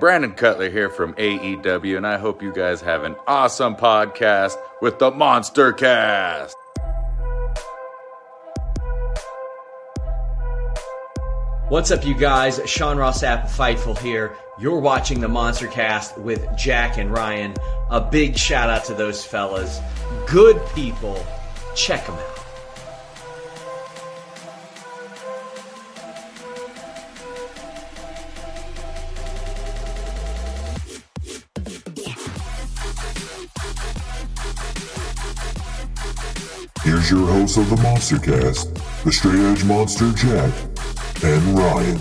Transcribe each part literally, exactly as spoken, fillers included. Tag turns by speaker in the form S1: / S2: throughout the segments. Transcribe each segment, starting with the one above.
S1: Brandon Cutler here from A E W, and I hope you guys have an awesome podcast with the Monster Cast.
S2: What's up, you guys? Sean Ross Sapp, Fightful here. You're watching the Monster Cast with Jack and Ryan. A big shout out to those fellas. Good people. Check them out.
S3: Here's your host of the Monster Cast, the Straight Edge Monster, Jack and Ryan.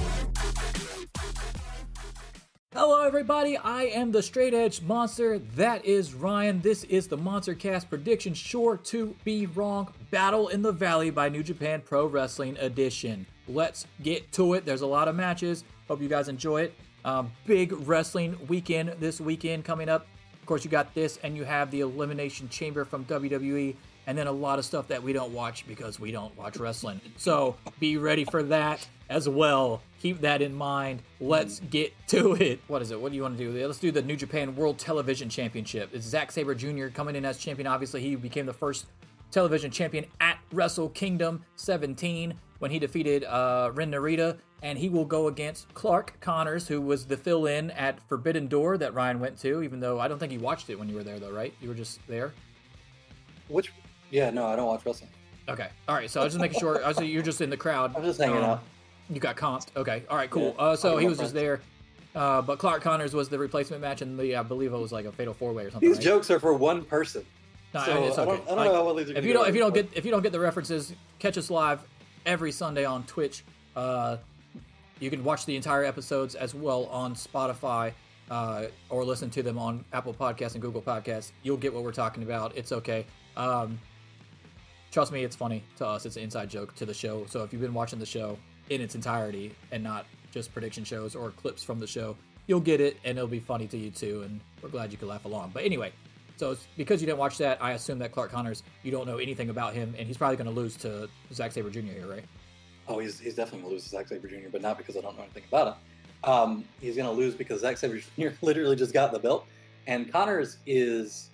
S4: Hello everybody, I am the Straight Edge Monster, that is Ryan. This is the Monster Cast prediction sure to be wrong, Battle in the Valley by New Japan Pro Wrestling Edition. Let's get to it. There's a lot of matches, hope you guys enjoy it. Um, big wrestling weekend this weekend coming up. Of course you got this and you have the Elimination Chamber from W W E. And then a lot of stuff that we don't watch because we don't watch wrestling. So be ready for that as well. Keep that in mind. Let's get to it. What is it? What do you want to do? Let's do the New Japan World Television Championship. It's Zack Sabre Junior coming in as champion. Obviously, he became the first television champion at Wrestle Kingdom seventeen when he defeated uh, Ren Narita. And he will go against Clark Connors, who was the fill-in at Forbidden Door that Ryan went to, even though I don't think he watched it when you were there, though, right? You were just there?
S5: Which... Yeah, no, I don't watch wrestling.
S4: Okay. All right. So I was just making sure. I was, you're just in the crowd.
S5: I'm just hanging
S4: um,
S5: out.
S4: You got comped. Okay. All right. Cool.
S5: Yeah,
S4: uh, so he was
S5: friends.
S4: just there. Uh, but Clark Connors was the replacement match, and the I believe it was like a fatal four way or something.
S5: These
S4: right?
S5: jokes are for one person.
S4: No,
S5: so
S4: it's okay.
S5: I don't, I don't
S4: like,
S5: know how well these are
S4: if you
S5: gonna
S4: don't, if you don't
S5: go,
S4: get, if you don't get the references, catch us live every Sunday on Twitch. Uh, you can watch the entire episodes as well on Spotify, uh, or listen to them on Apple Podcasts and Google Podcasts. You'll get what we're talking about. It's okay. Um, Trust me, it's funny to us. It's an inside joke to the show. So if you've been watching the show in its entirety and not just prediction shows or clips from the show, you'll get it and it'll be funny to you too. And we're glad you could laugh along. But anyway, so it's because you didn't watch that, I assume that Clark Connors, you don't know anything about him, and he's probably going to lose to Zack Sabre Junior here, right?
S5: Oh, he's he's definitely going to lose to Zack Sabre Junior, but not because I don't know anything about him. Um, he's going to lose because Zack Sabre Junior literally just got the belt, and Connors is...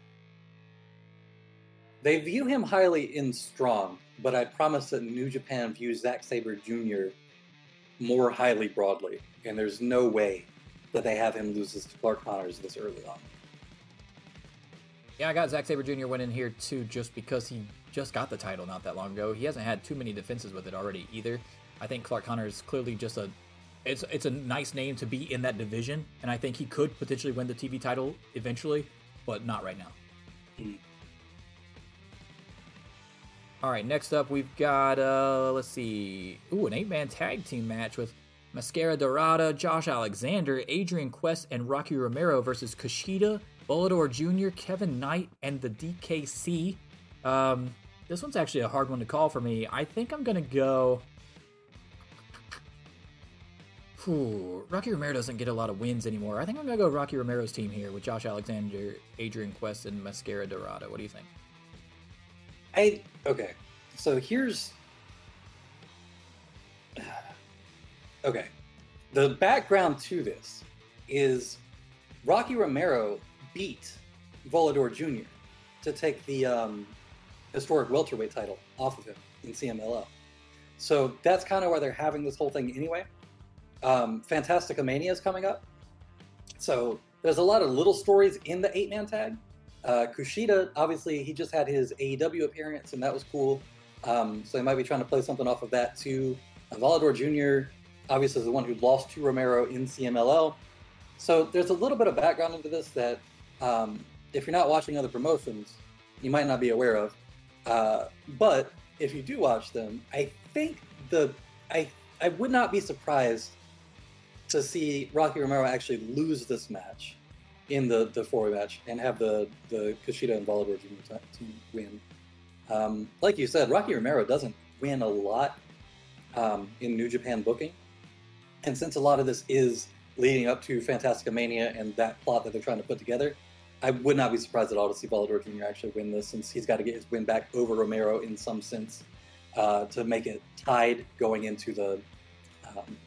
S5: They view him highly in Strong, but I promise that New Japan views Zack Sabre Junior more highly broadly, and there's no way that they have him lose to Clark Connors this early on.
S4: Yeah, I got Zack Sabre Junior winning here too, just because he just got the title not that long ago. He hasn't had too many defenses with it already either. I think Clark Connors is clearly just a it's it's a nice name to be in that division, and I think he could potentially win the T V title eventually, but not right now.
S5: Mm.
S4: All right, next up we've got, uh, let's see, ooh, an eight-man tag team match with Mascara Dorada, Josh Alexander, Adrian Quest, and Rocky Romero versus Kushida, Volador Junior, Kevin Knight, and the D K C. Um, this one's actually a hard one to call for me. I think I'm going to go... Ooh, Rocky Romero doesn't get a lot of wins anymore. I think I'm going to go Rocky Romero's team here with Josh Alexander, Adrian Quest, and Mascara Dorada. What do you think?
S5: I okay, so here's okay. The background to this is Rocky Romero beat Volador Junior to take the um, historic welterweight title off of him in C M L L. So that's kind of why they're having this whole thing anyway. Um, Fantastica Mania is coming up, so there's a lot of little stories in the eight-man tag. Uh, Kushida, obviously, he just had his A E W appearance, and that was cool. Um, so they might be trying to play something off of that, too. Uh, Volador Junior, obviously, is the one who lost to Romero in C M L L. So there's a little bit of background into this that, um, if you're not watching other promotions, you might not be aware of. Uh, but if you do watch them, I think the I I would not be surprised to see Rocky Romero actually lose this match in the, the four-way match and have the, the Kushida and Volador Junior team win. Um, like you said, Rocky Romero doesn't win a lot um, in New Japan booking. And since a lot of this is leading up to Fantastica Mania and that plot that they're trying to put together, I would not be surprised at all to see Volador Junior actually win this, since he's got to get his win back over Romero in some sense uh, to make it tied going into the um,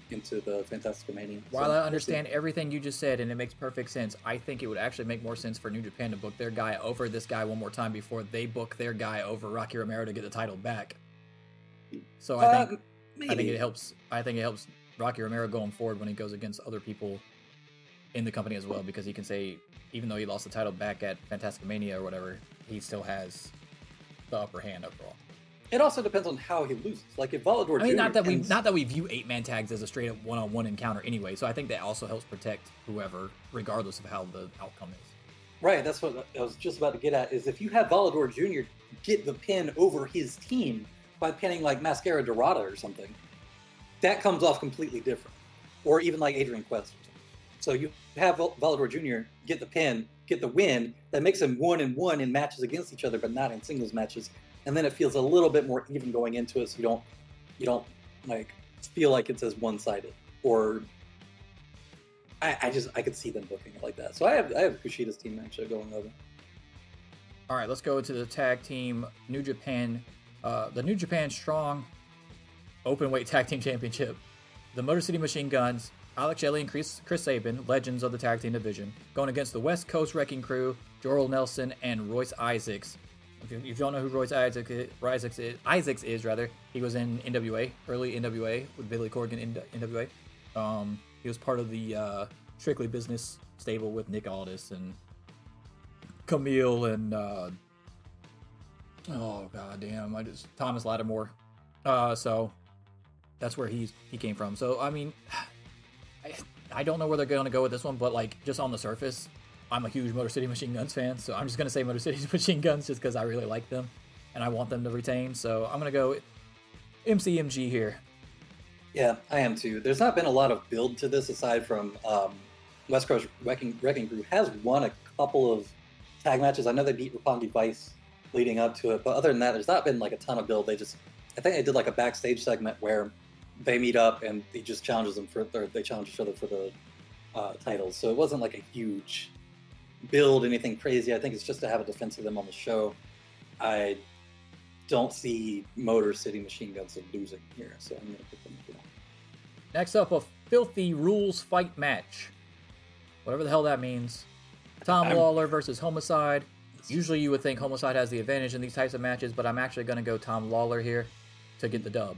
S5: into the Fantastic Mania.
S4: While
S5: So,
S4: I
S5: we'll
S4: understand
S5: see.
S4: everything you just said and it makes perfect sense, I think it would actually make more sense for New Japan to book their guy over this guy one more time before they book their guy over Rocky Romero to get the title back. So I
S5: Uh,
S4: think
S5: maybe.
S4: I think it helps. I think it helps Rocky Romero going forward when he goes against other people in the company as well, because he can say, even though he lost the title back at Fantastic Mania or whatever, he still has the upper hand overall.
S5: It also depends on how he loses. Like if Volador
S4: I mean,
S5: Junior
S4: not that we
S5: ends-
S4: not that we view eight man tags as a straight up one on one encounter anyway. So I think that also helps protect whoever, regardless of how the outcome is.
S5: Right, that's what I was just about to get at, is if you have Volador Junior get the pin over his team by pinning like Mascara Dorada or something, that comes off completely different. Or even like Adrian Quest or something. So you have Vol- Volador Junior get the pin, get the win, that makes him one and one in matches against each other, but not in singles matches. And then it feels a little bit more even going into it, so you don't you don't like feel like it's as one-sided. Or I, I just I could see them booking it like that. So I have I have Kushida's team actually going over.
S4: All right, let's go into the tag team New Japan, uh, the New Japan Strong Openweight Tag Team Championship. The Motor City Machine Guns, Alex Shelley and Chris, Chris Sabin, legends of the tag team division, going against the West Coast Wrecking Crew, Jorel Nelson and Royce Isaacs. If you, if you don't know who Royce Isaacs is, Isaacs is, Isaacs is rather, he was in N W A, early N W A with Billy Corgan in N W A. Um, he was part of the uh, Strictly Business stable with Nick Aldis and Camille and uh, oh god damn, I just Thomas Lattimore. Uh, so that's where he's he came from. So I mean, I, I don't know where they're going to go with this one, but like just on the surface, I'm a huge Motor City Machine Guns fan, so I'm just gonna say Motor City Machine Guns just because I really like them and I want them to retain. So I'm gonna go M C M G here.
S5: Yeah, I am too. There's not been a lot of build to this aside from um, West Coast Wrecking, Wrecking Crew has won a couple of tag matches. I know they beat Roppongi Vice leading up to it, but other than that, there's not been like a ton of build. They just, I think they did like a backstage segment where they meet up and he just challenges them for, or they challenge each other for the uh, titles. So it wasn't like a huge build, anything crazy. I think it's just to have a defense of them on the show. I don't see Motor City Machine Guns losing here, so I'm going to put them here.
S4: Next up, a Filthy Rules fight match. Whatever the hell that means. Tom
S5: I'm-
S4: Lawler versus Homicide. Usually you would think Homicide has the advantage in these types of matches, but I'm actually going to go Tom Lawler here to get the dub.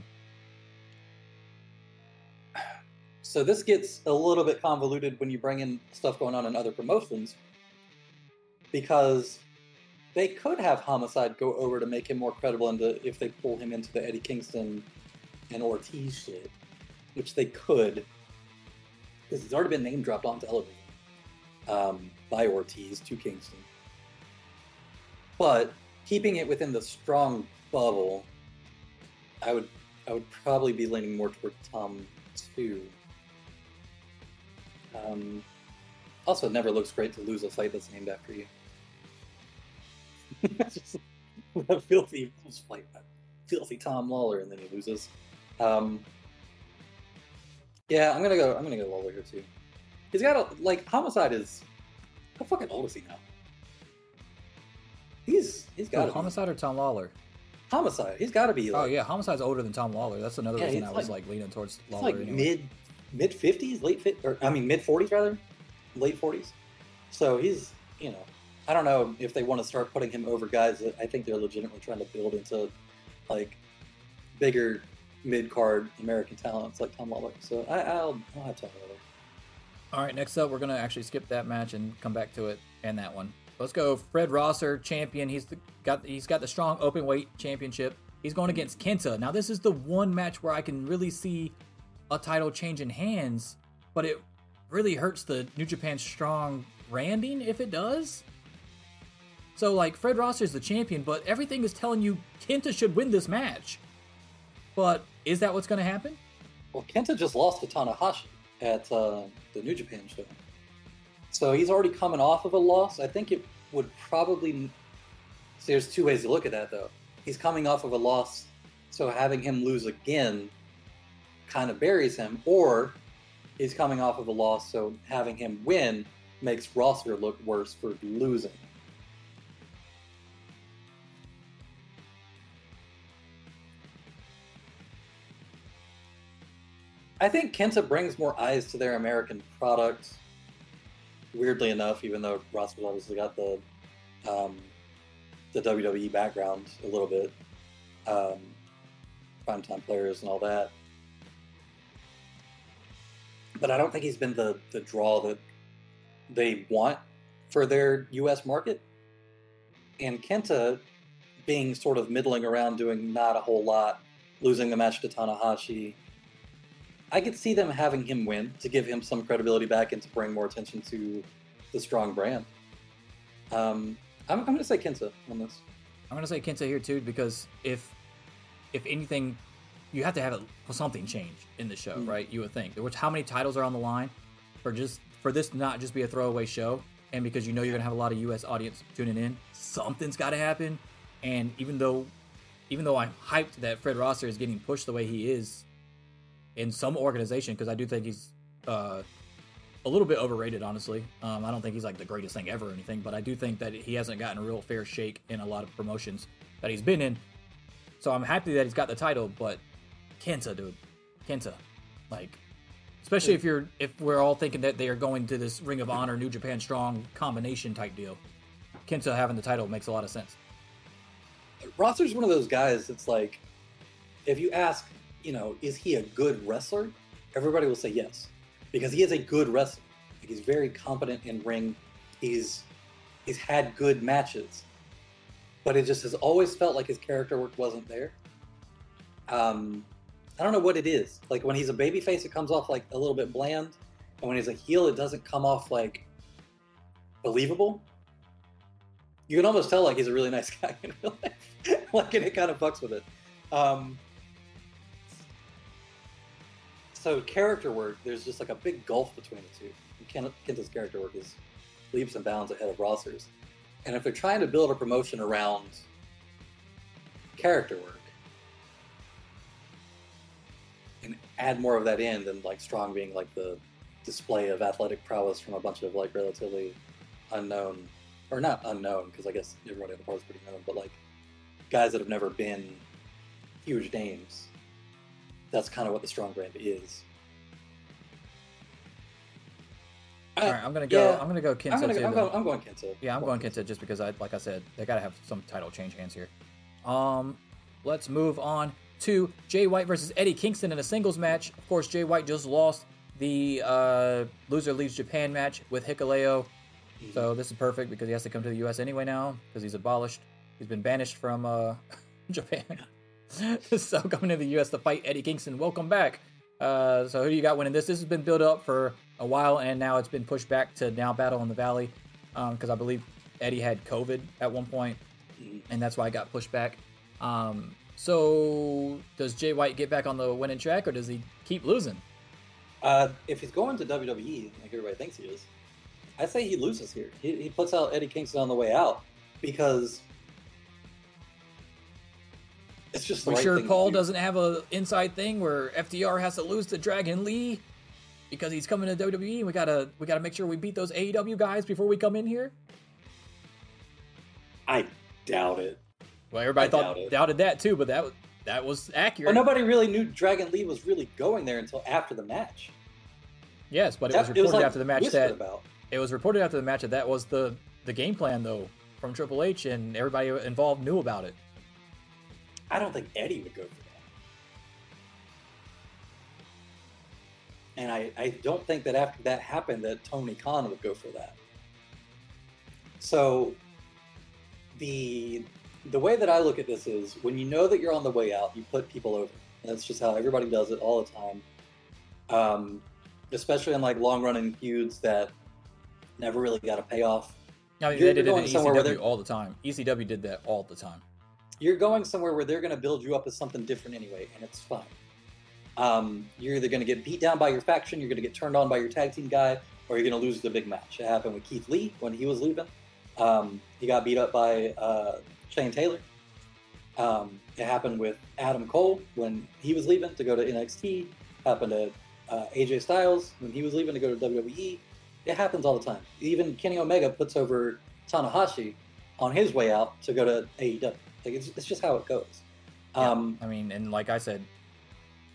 S5: So this gets a little bit convoluted when you bring in stuff going on in other promotions, because they could have Homicide go over to make him more credible into if they pull him into the Eddie Kingston and Ortiz shit, which they could, because he's already been name dropped on television um, by Ortiz to Kingston. But keeping it within the Strong bubble, I would I would probably be leaning more toward Tom too. Um, also, it never looks great to lose a fight that's named after you. Just a filthy fight, filthy Tom Lawler, and then he loses. Um, yeah, I'm gonna go. I'm gonna go Lawler here too. He's got a like Homicide is. How fucking old is he now? He's he's got
S4: Oh,
S5: to
S4: Homicide or Tom Lawler?
S5: Homicide. He's got to be. Like,
S4: Oh yeah, Homicide's older than Tom Lawler. That's another
S5: Yeah,
S4: reason
S5: he's
S4: I was
S5: like-
S4: like leaning towards
S5: It's
S4: Lawler.
S5: like
S4: anyway.
S5: mid mid fifties, late fit, or I mean mid forties rather, late forties. So he's, you know, I don't know if they want to start putting him over guys that I think they're legitimately trying to build into like bigger mid card American talents like Tom Lawler. So I, I'll I'll have Tom Lawler.
S4: All right, next up, we're gonna actually skip that match and come back to it and that one. Let's go, Fred Rosser, champion. He's the, got he's got the strong open weight championship. He's going against Kenta. Now, this is the one match where I can really see a title changing hands, but it really hurts the New Japan Strong branding if it does. So, like, Fred Rosser's the champion, but everything is telling you Kenta should win this match. But is that what's going to happen?
S5: Well, Kenta just lost to Tanahashi at uh, the New Japan show. So he's already coming off of a loss. I think it would probably... So there's two ways to look at that, though. He's coming off of a loss, so having him lose again kind of buries him. Or he's coming off of a loss, so having him win makes Rosser look worse for losing. I think Kenta brings more eyes to their American product. Weirdly enough, even though Ross's obviously got the um, the W W E background a little bit, um, primetime players and all that. But I don't think he's been the, the draw that they want for their U S market. And Kenta, being sort of middling around, doing not a whole lot, losing the match to Tanahashi, I could see them having him win to give him some credibility back and to bring more attention to the strong brand. Um, I'm, I'm going to say Kenta on this.
S4: I'm going to say Kenta here too, because if if anything, you have to have it, something change in the show, mm-hmm. right? You would think. Which, how many titles are on the line for just for this to not just be a throwaway show, and because you know you're going to have a lot of U S audience tuning in, something's got to happen. And even though, even though I'm hyped that Fred Rosser is getting pushed the way he is in some organization, because I do think he's uh, a little bit overrated, honestly. Um, I don't think he's like the greatest thing ever or anything, but I do think that he hasn't gotten a real fair shake in a lot of promotions that he's been in. So I'm happy that he's got the title, but Kenta, dude, Kenta, like, especially if you're if we're all thinking that they are going to this Ring of Honor, New Japan Strong combination type deal, Kenta having the title makes a lot of sense.
S5: Rosser's one of those guys that's like, if you ask, you know, is he a good wrestler? Everybody will say yes, because he is a good wrestler. Like, he's very competent in ring. He's he's had good matches, but it just has always felt like his character work wasn't there. Um, I don't know what it is. Like, when he's a babyface, it comes off like a little bit bland, and when he's a heel, it doesn't come off like believable. You can almost tell like he's a really nice guy in real life. Like, and it kind of fucks with it. Um, so character work, there's just like a big gulf between the two. Ken, Kenta's character work is leaps and bounds ahead of Rosser's. And if they're trying to build a promotion around character work and add more of that in than like Strong being like the display of athletic prowess from a bunch of like relatively unknown, or not unknown, because I guess everybody on the part is pretty known, but like guys that have never been huge names. That's kind of what the Strong brand is.
S4: All right, I'm gonna go. Yeah, I'm gonna go Kenta
S5: I'm gonna,
S4: too.
S5: I'm, going, I'm going Kenta.
S4: Yeah, I'm going Kenta just because I, like I said, they gotta have some title change hands here. Um, let's move on to Jay White versus Eddie Kingston in a singles match. Of course, Jay White just lost the uh, Loser Leaves Japan match with Hikuleo, mm-hmm. so this is perfect because he has to come to the U S anyway now because he's abolished. He's been banished from uh, Japan. So coming to the U S to fight Eddie Kingston. Welcome back. Uh, so who do you got winning this? This has been built up for a while, and now it's been pushed back to now Battle in the Valley because um, I believe Eddie had COVID at one point, and that's why it got pushed back. Um, so does Jay White get back on the winning track, or does he keep losing?
S5: Uh, if he's going to W W E, like everybody thinks he is, I say he loses here. He, he puts out Eddie Kingston on the way out because it's just the
S4: we
S5: right
S4: sure
S5: thing
S4: Paul
S5: to do.
S4: Doesn't have a inside thing where F D R has to lose to Dragon Lee because he's coming to W W E, and we gotta we gotta make sure we beat those A E W guys before we come in here.
S5: I doubt it.
S4: Well, everybody
S5: I
S4: thought
S5: doubt
S4: doubted that too, but that was that was accurate.
S5: Well, nobody really knew Dragon Lee was really going there until after the match.
S4: Yes, but it
S5: That-
S4: was reported
S5: like
S4: after the match
S5: whispered
S4: that
S5: about.
S4: it was reported after the match that that was the the game plan though from Triple H, and everybody involved knew about it.
S5: I don't think Eddie would go for that. And I, I don't think that after that happened that Tony Khan would go for that. So the the way that I look at this is when you know that you're on the way out, you put people over. That's just how everybody does it all the time. Um, especially in like long running feuds that never really got a payoff.
S4: I mean,
S5: You're
S4: they did it
S5: going
S4: in E C
S5: somewhere where
S4: W
S5: they're-
S4: all the time. E C W did that all the time.
S5: You're going somewhere where they're going to build you up as something different anyway, and it's fine. Um, you're either going to get beat down by your faction, you're going to get turned on by your tag team guy, or you're going to lose the big match. It happened with Keith Lee when he was leaving. Um, he got beat up by uh, Shane Taylor. Um, it happened with Adam Cole when he was leaving to go to N X T. Happened to uh, A J Styles when he was leaving to go to W W E. It happens all the time. Even Kenny Omega puts over Tanahashi on his way out to go to A E W. Like it's, it's just how it goes. Um,
S4: I mean, and like I said,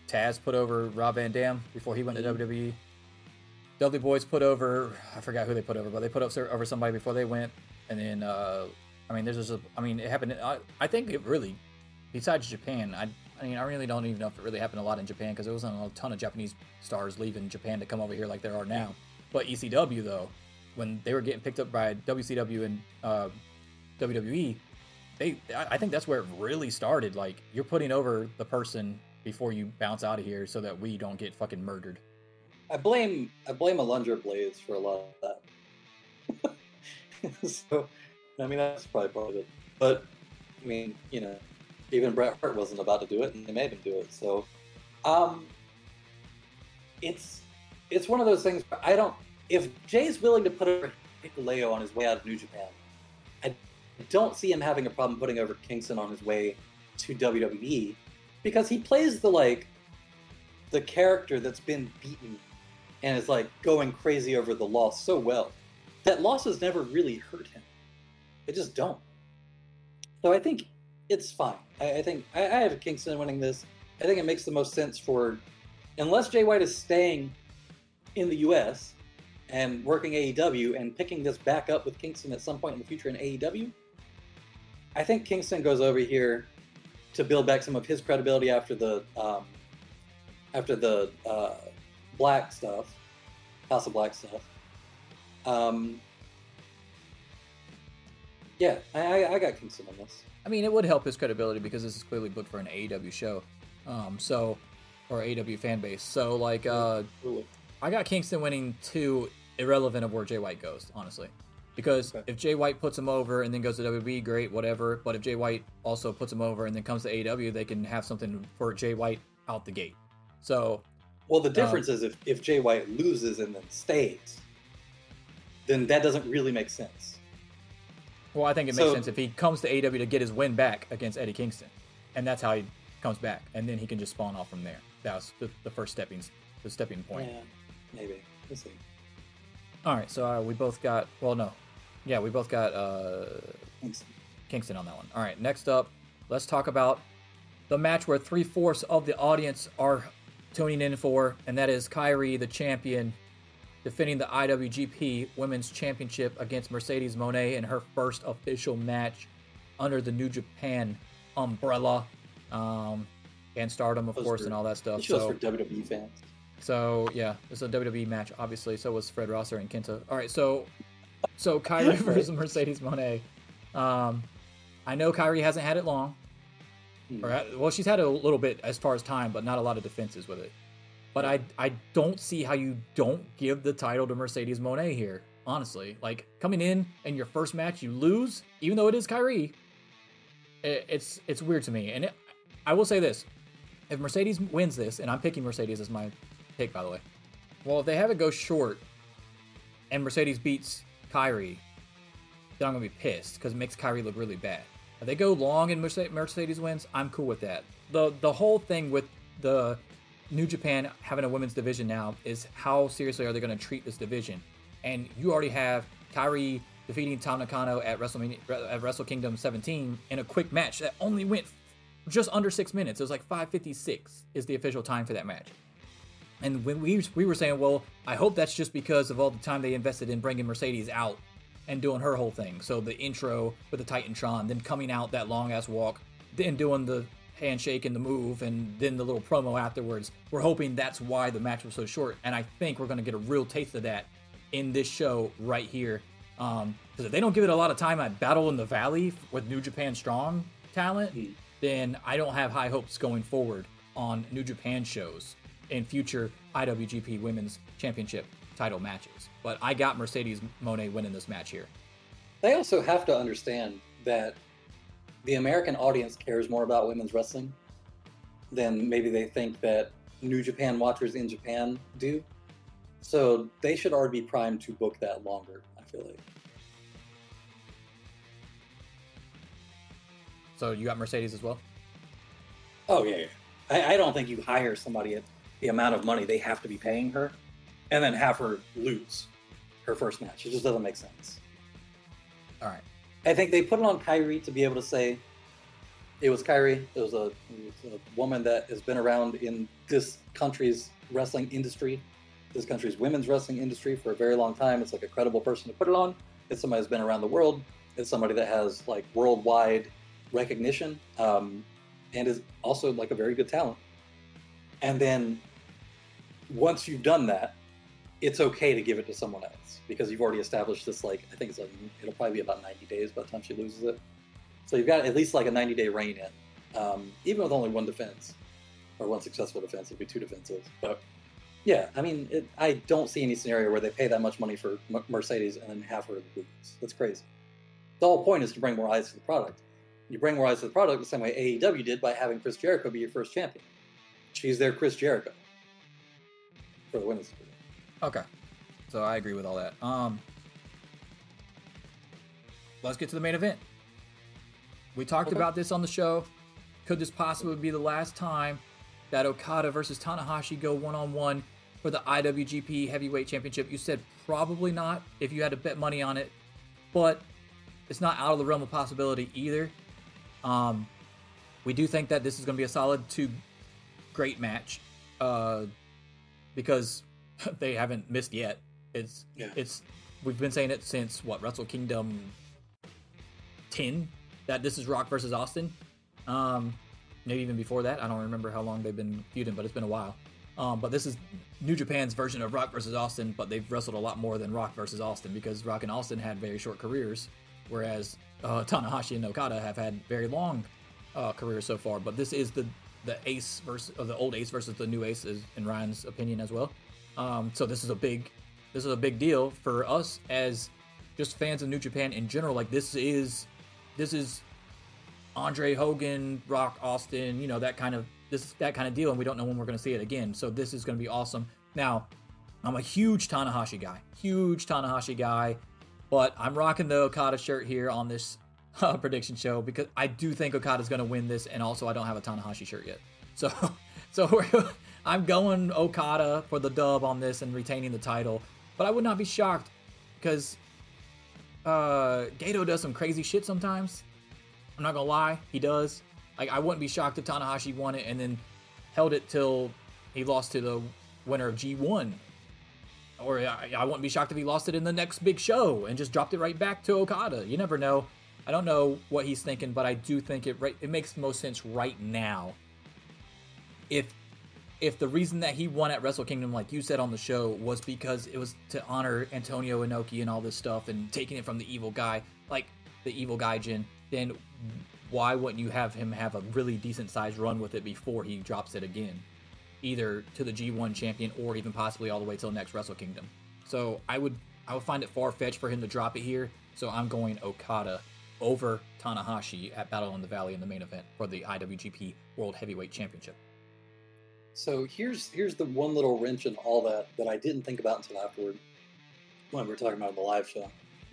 S4: Taz put over Rob Van Dam before he went
S5: Mhm.
S4: to W W E. Dudley Boys put over, I forgot who they put over, but they put up over somebody before they went. And then, uh, I mean, there's just a, I mean, it happened, I, I think it really, besides Japan, I, I mean, I really don't even know if it really happened a lot in Japan because there wasn't a ton of Japanese stars leaving Japan to come over here like there are now. But E C W, though, when they were getting picked up by W C W and uh, W W E, they, I think that's where it really started. Like, you're putting over the person before you bounce out of here so that we don't get fucking murdered.
S5: I blame I blame Alundra Blaze for a lot of that. So, I mean, that's probably part of it. But, I mean, you know, even Bret Hart wasn't about to do it, and they made him do it. So, um, it's it's one of those things. Where I don't. If Jay's willing to put over Hikuleo on his way out of New Japan, I don't see him having a problem putting over Kingston on his way to W W E, because he plays the like the character that's been beaten and is like going crazy over the loss so well that losses never really hurt him. They just don't. So I think it's fine. I, I think I, I have Kingston winning this. I think it makes the most sense for, unless Jay White is staying in the U S and working A E W and picking this back up with Kingston at some point in the future in A E W, I think Kingston goes over here to build back some of his credibility after the um, after the uh, Black stuff, House of Black stuff. Um, yeah, I, I, I got Kingston on this.
S4: I mean, it would help his credibility because this is clearly booked for an A E W show, um, so or A E W fan base. So, like, uh,
S5: Really?
S4: I got Kingston winning two, irrelevant of where Jay White goes, honestly. Because
S5: Okay.
S4: if Jay White puts him over and then goes to W W E, great, whatever. But if Jay White also puts him over and then comes to A E W, they can have something for Jay White out the gate. So,
S5: Well, the difference is if, if Jay White loses and then stays, then that doesn't really make sense.
S4: well, I think it makes
S5: So-
S4: sense if he comes to A E W to get his win back against Eddie Kingston. And that's how he comes back. And then he can just spawn off from there. That's the, the first stepping, the stepping point.
S5: Yeah, maybe. We'll see.
S4: All right, so uh, we both got, well, no. Yeah, we both got uh,
S5: Kingston.
S4: Kingston on that one. All right, next up, let's talk about the match where three-fourths of the audience are tuning in for, and that is Kairi, the champion, defending the I W G P Women's Championship against Mercedes Moné in her first official match under the New Japan umbrella, um, and Stardom, of
S5: Those
S4: course,
S5: were-
S4: and all that stuff.
S5: This show's
S4: So,
S5: for W W E fans.
S4: so yeah, it's a W W E match, obviously. So was Fred Rosser and Kenta. All right, so so Kairi versus Mercedes Moné. Um, I know Kairi hasn't had it long.
S5: Hmm.
S4: Or, well, she's had a little bit as far as time, but not a lot of defenses with it. But I I don't see how you don't give the title to Mercedes Moné here, honestly. Like, coming in and your first match, you lose, even though it is Kairi. It, it's it's weird to me. And it, I will say this. If Mercedes wins this, and I'm picking Mercedes as my pick, by the way. Well, if they have it go short and Mercedes beats Kairi, then I'm going to be pissed because it makes Kairi look really bad. If they go long and Merce- Mercedes wins, I'm cool with that. The the whole thing with the New Japan having a women's division now is how seriously are they going to treat this division? And you already have Kairi defeating Tam Nakano at WrestleMania, at Wrestle Kingdom seventeen in a quick match that only went just under six minutes. It was like five fifty-six is the official time for that match. And when we we were saying, well, I hope that's just because of all the time they invested in bringing Mercedes out and doing her whole thing. So the intro with the Titantron, then coming out that long ass walk, then doing the handshake and the move, and then the little promo afterwards. We're hoping that's why the match was so short. And I think we're going to get a real taste of that in this show right here. Um, because if they don't give it a lot of time at Battle in the Valley with New Japan Strong talent,
S5: Hmm.
S4: then I don't have high hopes going forward on New Japan shows in future I W G P Women's Championship title matches. But I got Mercedes Moné winning this match here.
S5: They also have to understand that the American audience cares more about women's wrestling than maybe they think that New Japan watchers in Japan do. So they should already be primed to book that longer, I feel like.
S4: So you got Mercedes as well?
S5: Oh, yeah, yeah. I, I don't think you hire somebody at the amount of money they have to be paying her and then have her lose her first match. It just doesn't make sense.
S4: All right.
S5: I think they put it on Kairi to be able to say, It was Kairi. It was, a, it was a woman that has been around in this country's wrestling industry, this country's women's wrestling industry for a very long time. It's like a credible person to put it on. It's somebody who's been around the world. It's somebody that has like worldwide recognition, um, and is also like a very good talent. And then once you've done that, it's okay to give it to someone else because you've already established this, like, I think it's like, it'll probably be about ninety days by the time she loses it. So you've got at least like a ninety day reign in, um, even with only one defense or one successful defense, it'll be two defenses. But yeah, I mean, it, I don't see any scenario where they pay that much money for M- Mercedes and then have her lose. That's crazy. The whole point is to bring more eyes to the product. You bring more eyes to the product the same way A E W did by having Chris Jericho be your first champion. She's their Chris Jericho for the women's division.
S4: Okay, so I agree with all that. Um, let's get to the main event. We talked
S5: Okay.
S4: about this on the show. Could this possibly be the last time that Okada versus Tanahashi go one-on-one for the I W G P Heavyweight Championship? You said probably not if you had to bet money on it, but it's not out of the realm of possibility either. Um, we do think that this is going to be a solid two great match uh, because they haven't missed yet. It's
S5: Yeah.
S4: it's we've been saying it since what Wrestle Kingdom ten that this is Rock versus Austin. Um, maybe even before that. I don't remember how long they've been feuding, but it's been a while. Um, but this is New Japan's version of Rock versus Austin, but they've wrestled a lot more than Rock versus Austin because Rock and Austin had very short careers, whereas uh, Tanahashi and Okada have had very long uh, careers so far. But this is the the ace versus or the old ace versus the new ace, is in Ryan's opinion as well. Um, so this is a big this is a big deal for us as just fans of New Japan in general. Like this is this is Andre Hogan, Rock Austin, you know, that kind of this that kind of deal, and we don't know when we're going to see it again. So this is going to be awesome. Now, I'm a huge Tanahashi guy, huge Tanahashi guy, but I'm rocking the Okada shirt here on this uh, prediction show because I do think Okada's going to win this, and also I don't have a Tanahashi shirt yet. So, so we're, I'm going Okada for the dub on this and retaining the title, but I would not be shocked because uh, Gato does some crazy shit sometimes. I'm not gonna lie, he does. Like, I wouldn't be shocked if Tanahashi won it and then held it till he lost to the winner of G one. Or I, I wouldn't be shocked if he lost it in the next big show and just dropped it right back to Okada. You never know. I don't know what he's thinking, but I do think it right, it makes the most sense right now. If if the reason that he won at Wrestle Kingdom, like you said on the show, was because it was to honor Antonio Inoki and all this stuff and taking it from the evil guy, like the evil Gaijin, then why wouldn't you have him have a really decent sized run with it before he drops it again? Either to the G one champion or even possibly all the way till next Wrestle Kingdom. So I would I would find it far-fetched for him to drop it here. So I'm going Okada over Tanahashi at Battle in the Valley in the main event for the I W G P World Heavyweight Championship.
S5: So here's here's the one little wrench in all that that I didn't think about until afterward when we were talking about the live show.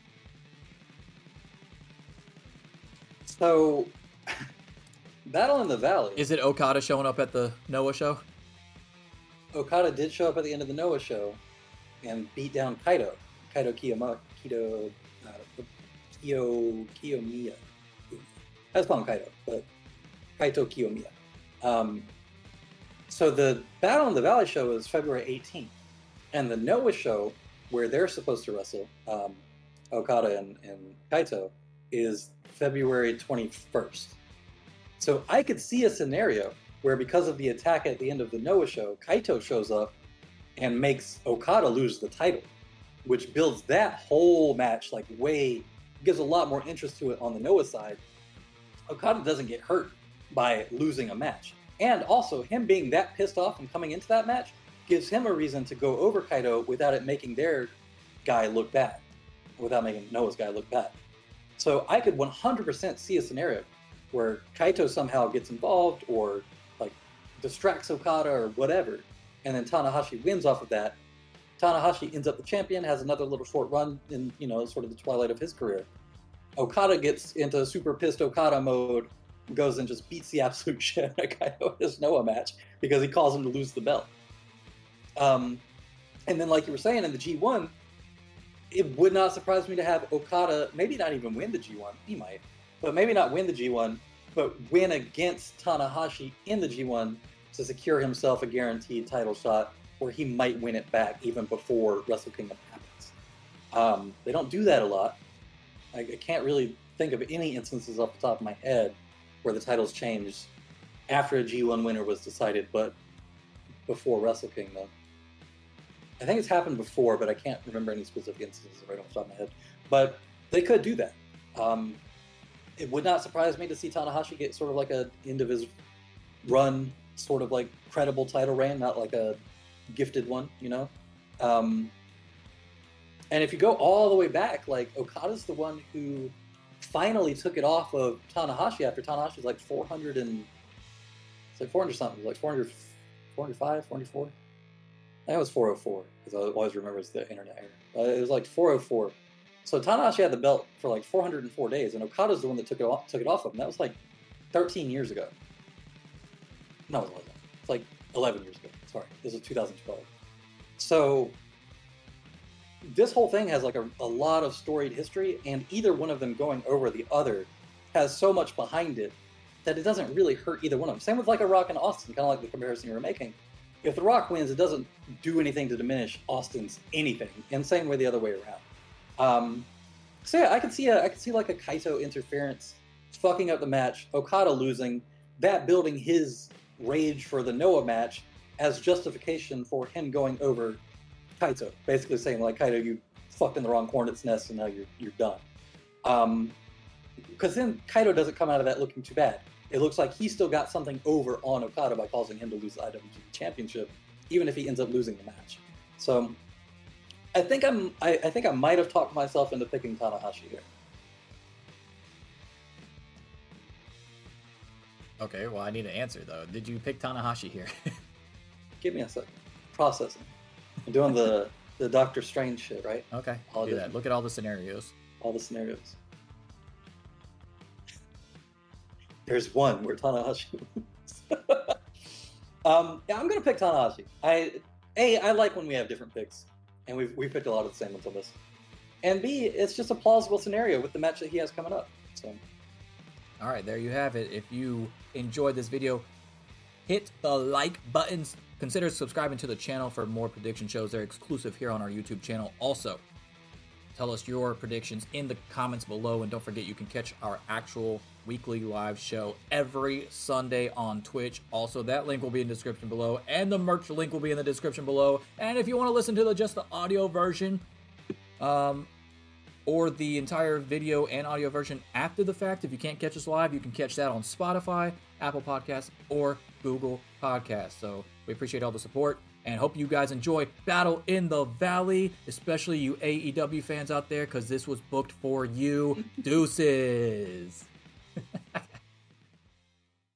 S5: So, Battle in the Valley.
S4: Is it Okada showing up at the Noah show?
S5: Okada did show up at the end of the Noah show and beat down Kaito. Kaito Kiyama, Kaito, uh, Kiyo, Kiyomiya. I was calling him Kaito, but Kaito Kiyomiya. Um, so the Battle in the Valley show is February eighteenth. And the Noah show, where they're supposed to wrestle, um, Okada and, and Kaito, is February twenty-first. So I could see a scenario where, because of the attack at the end of the Noah show, Kaito shows up and makes Okada lose the title, which builds that whole match like way, gives a lot more interest to it on the Noah side. Okada doesn't get hurt by losing a match. And also, him being that pissed off and coming into that match gives him a reason to go over Kaito without it making their guy look bad, without making Noah's guy look bad. So I could one hundred percent see a scenario where Kaito somehow gets involved or like distracts Okada or whatever, and then Tanahashi wins off of that. Tanahashi ends up the champion, has another little short run in, you know, sort of the twilight of his career. Okada gets into super pissed Okada mode, goes and just beats the absolute shit out of Kaito in his Noah match because he calls him to lose the belt. Um, and then, like you were saying, in the G one, it would not surprise me to have Okada maybe not even win the G one. He might, but maybe not win the G one, but win against Tanahashi in the G one to secure himself a guaranteed title shot where he might win it back even before Wrestle Kingdom happens. Um, they don't do that a lot. I, I can't really think of any instances off the top of my head where the titles changed after a G one winner was decided, but before Wrestle Kingdom. I think it's happened before, but I can't remember any specific instances right off the top of my head. But they could do that. Um, it would not surprise me to see Tanahashi get sort of like a end of his run, sort of like credible title reign, not like a gifted one, you know? Um, and if you go all the way back, like Okada's the one who finally took it off of Tanahashi after Tanahashi's like four hundred and it's like four hundred something, like four hundred, four hundred five, four hundred four. I think it was four oh four because I always remember it's the internet era. Uh, it was like four oh four. So Tanahashi had the belt for like four hundred four days, and Okada's the one that took it off, took it off of him. That was like thirteen years ago. No, it wasn't. It's like eleven years ago. Sorry, this was two thousand twelve. So this whole thing has like a, a lot of storied history, and either one of them going over the other has so much behind it that it doesn't really hurt either one of them. Same with like a Rock and Austin, kind of like the comparison you were making. If The Rock wins, it doesn't do anything to diminish Austin's anything, and same way the other way around. Um, so yeah, I could see a, I could see like a Kaito interference fucking up the match, Okada losing, that building his rage for the Noah match as justification for him going over Kaito, basically saying like, Kaito, you fucked in the wrong hornet's nest and now you're you're done. Um, because then Kaito doesn't come out of that looking too bad. It looks like he still got something over on Okada by causing him to lose the I W G P Championship, even if he ends up losing the match. So I think I'm I, I think I might have talked myself into picking Tanahashi here.
S4: Okay, well I need an answer though. Did you pick Tanahashi here?
S5: Give me a second. Processing. I'm doing the the Doctor Strange shit, right?
S4: Okay,
S5: All
S4: do
S5: the,
S4: that. Look at all the scenarios.
S5: All the scenarios. There's one where Tanahashi wins. um, yeah, I'm gonna pick Tanahashi. I A, I like when we have different picks, and we've we picked a lot of the same ones on this. And B, it's just a plausible scenario with the match that he has coming up. So,
S4: all right, there you have it. If you enjoyed this video, hit the like buttons. Consider subscribing to the channel for more prediction shows. They're exclusive here on our YouTube channel. Also, tell us your predictions in the comments below. And don't forget, you can catch our actual weekly live show every Sunday on Twitch. Also, that link will be in the description below. And the merch link will be in the description below. And if you want to listen to the, just the audio version, um, or the entire video and audio version after the fact, if you can't catch us live, you can catch that on Spotify, Apple Podcasts, or Google Podcasts. So we appreciate all the support and hope you guys enjoy Battle in the Valley, especially you A E W fans out there, because this was booked for you. Deuces.